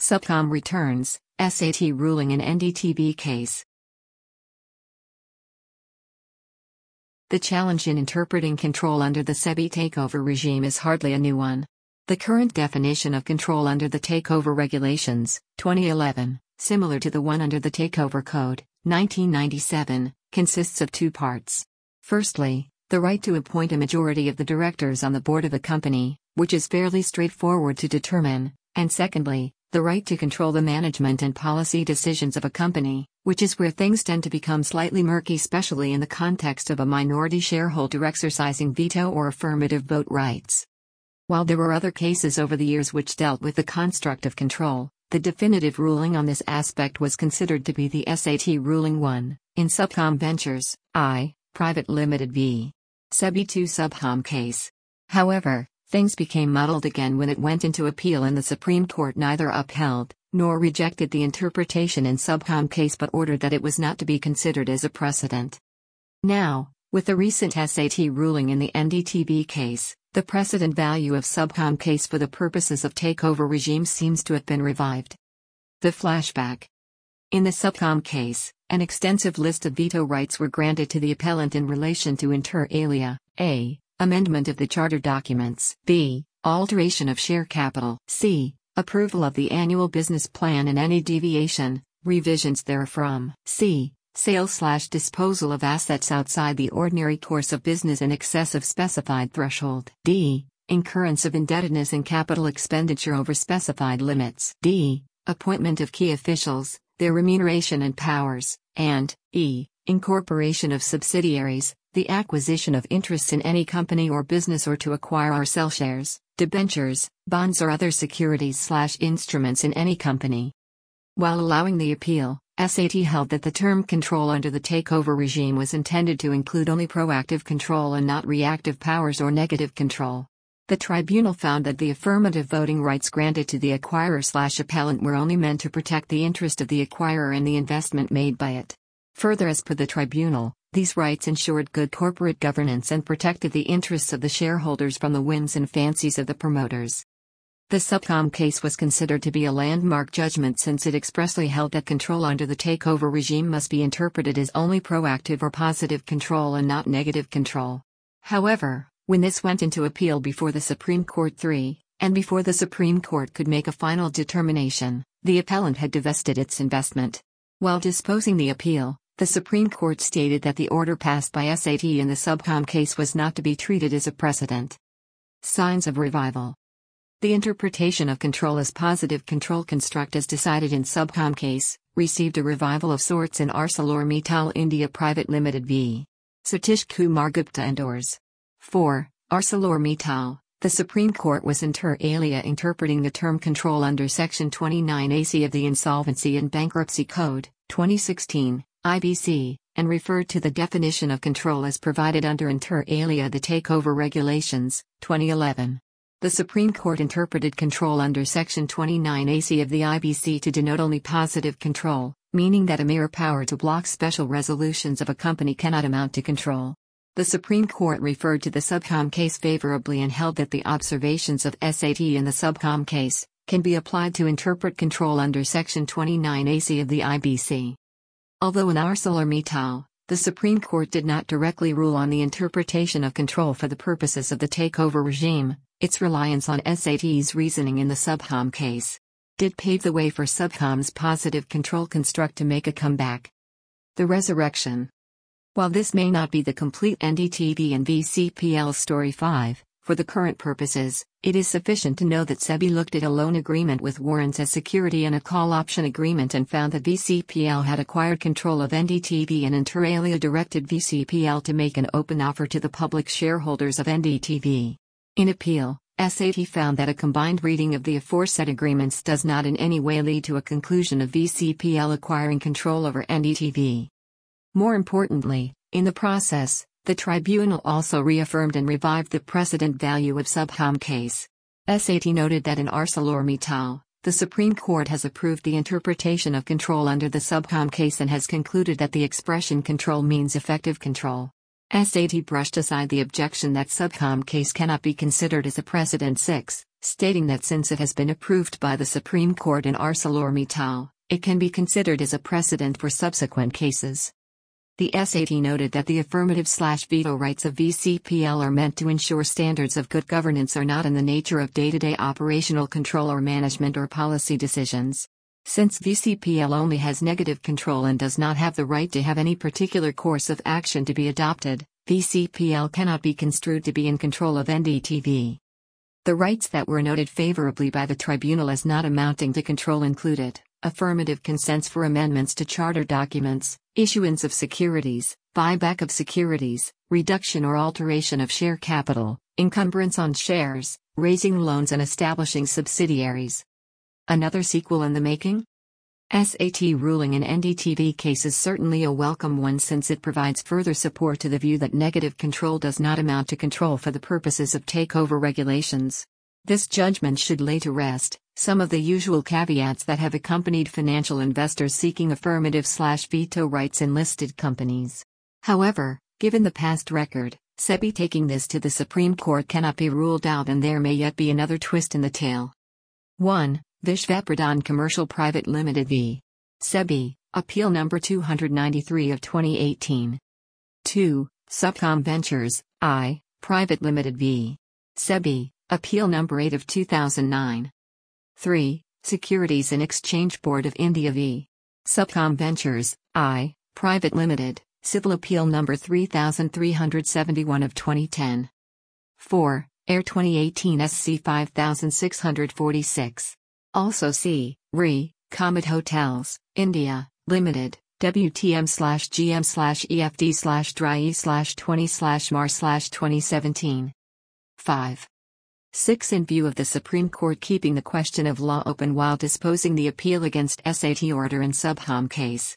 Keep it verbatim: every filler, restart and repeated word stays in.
Subcom returns, S A T ruling in N D T V case. The challenge in interpreting control under the SEBI takeover regime is hardly a new one. The current definition of control under the Takeover Regulations, twenty eleven, similar to the one under the Takeover Code, nineteen ninety-seven, consists of two parts. Firstly, the right to appoint a majority of the directors on the board of a company, which is fairly straightforward to determine, and secondly, the right to control the management and policy decisions of a company, which is where things tend to become slightly murky, especially in the context of a minority shareholder exercising veto or affirmative vote rights. While there were other cases over the years which dealt with the construct of control, the definitive ruling on this aspect was considered to be the S A T ruling one, in Subcom Ventures, I, Private Limited v. SEBI two Subcom case. However, things became muddled again when it went into appeal and the Supreme Court neither upheld, nor rejected the interpretation in Subcom case but ordered that it was not to be considered as a precedent. Now, with the recent S A T ruling in the N D T V case, the precedent value of Subcom case for the purposes of takeover regime seems to have been revived. The flashback. In the Subcom case, an extensive list of veto rights were granted to the appellant in relation to inter alia, a. amendment of the charter documents, b. alteration of share capital, c. approval of the annual business plan and any deviation, revisions therefrom, c. sale/disposal of assets outside the ordinary course of business in excess of specified threshold, d. incurrence of indebtedness and capital expenditure over specified limits, d. appointment of key officials, their remuneration and powers, and e. incorporation of subsidiaries, the acquisition of interests in any company or business or to acquire or sell shares, debentures, bonds or other securities/instruments in any company. While allowing the appeal, S A T held that the term control under the takeover regime was intended to include only proactive control and not reactive powers or negative control. The tribunal found that the affirmative voting rights granted to the acquirer/appellant were only meant to protect the interest of the acquirer and the investment made by it. Further, as per the tribunal, these rights ensured good corporate governance and protected the interests of the shareholders from the whims and fancies of the promoters. The Subcom case was considered to be a landmark judgment since it expressly held that control under the takeover regime must be interpreted as only proactive or positive control and not negative control. However, when this went into appeal before the Supreme Court three, and before the Supreme Court could make a final determination, the appellant had divested its investment. While disposing the appeal, the Supreme Court stated that the order passed by S A T in the Subcom case was not to be treated as a precedent. Signs of revival. The interpretation of control as positive control construct as decided in Subcom case, received a revival of sorts in ArcelorMittal India Private Limited v. Satish Kumar Gupta and Ors. four. ArcelorMittal. The Supreme Court was inter alia interpreting the term control under Section twenty-nine A C of the Insolvency and Bankruptcy Code, twenty sixteen, I B C, and referred to the definition of control as provided under inter alia the Takeover Regulations, twenty eleven. The Supreme Court interpreted control under Section twenty-nine A C of the I B C to denote only positive control, meaning that a mere power to block special resolutions of a company cannot amount to control. The Supreme Court referred to the Subcom case favorably and held that the observations of S A T in the Subcom case can be applied to interpret control under Section twenty-nine A C of the I B C. Although in ArcelorMittal, the Supreme Court did not directly rule on the interpretation of control for the purposes of the takeover regime, its reliance on S A T's reasoning in the Subcom case did pave the way for Subcom's positive control construct to make a comeback. The resurrection. While this may not be the complete N D T V and V C P L story five, for the current purposes, it is sufficient to know that SEBI looked at a loan agreement with warrants as security and a call option agreement and found that V C P L had acquired control of N D T V and inter alia directed V C P L to make an open offer to the public shareholders of N D T V. In appeal, S A T found that a combined reading of the aforesaid agreements does not in any way lead to a conclusion of V C P L acquiring control over N D T V. More importantly, in the process, the tribunal also reaffirmed and revived the precedent value of Subcom case. S A T noted that in ArcelorMittal, the Supreme Court has approved the interpretation of control under the Subcom case and has concluded that the expression control means effective control. S A T brushed aside the objection that Subcom case cannot be considered as a precedent. six. stating that since it has been approved by the Supreme Court in ArcelorMittal, it can be considered as a precedent for subsequent cases. The S A T noted that the affirmative-slash-veto rights of V C P L are meant to ensure standards of good governance are not in the nature of day-to-day operational control or management or policy decisions. Since V C P L only has negative control and does not have the right to have any particular course of action to be adopted, V C P L cannot be construed to be in control of N D T V. The rights that were noted favorably by the tribunal as not amounting to control included affirmative consents for amendments to charter documents, issuance of securities, buyback of securities, reduction or alteration of share capital, encumbrance on shares, raising loans and establishing subsidiaries. Another sequel in the making? S A T ruling in N D T V case is certainly a welcome one since it provides further support to the view that negative control does not amount to control for the purposes of takeover regulations. This judgment should lay to rest some of the usual caveats that have accompanied financial investors seeking affirmative-slash-veto rights in listed companies. However, given the past record, SEBI taking this to the Supreme Court cannot be ruled out and there may yet be another twist in the tail. one. Vishvapradhan Commercial Private Limited v. SEBI, Appeal Number two ninety-three of twenty eighteen. two. Subcom Ventures, I, Private Limited v. SEBI, Appeal Number eight of two thousand nine. three. Securities and Exchange Board of India v. Subcom Ventures, I, Private Limited, Civil Appeal Number three thousand three hundred seventy-one of twenty ten. four. Air twenty eighteen S C five thousand six hundred forty-six. Also see, Re, Comet Hotels, India, Limited, W T M slash G M slash E F D slash D R I E slash twenty slash M A R slash twenty seventeen. five. six. In view of the Supreme Court keeping the question of law open while disposing the appeal against S A T order in Subcom case,